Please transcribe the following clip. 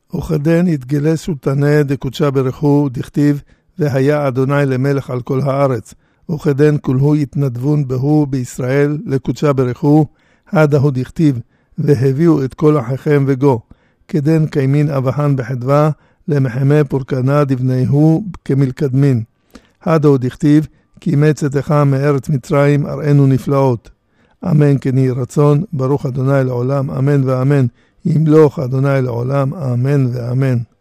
וכדן יתגלס ותנה דקודשה ברכו דכתיב והיה אדוני למלך על כל הארץ. וכדן כולהו יתנדבון בהו בישראל לקודשה ברכו הדהו דכתיב והביאו את כל אחיכם וגו. כדן קיימין אבהן בחדווה למחמי פורקנה דבניהו כמלקדמין. הדהו דכתיב כי מצאתך מארץ מצרים אראנו נפלאות. אמן כן יהי רצון. ברוך אדוני לעולם אמן ואמן. ימלוך אדוני לעולם אמן ואמן.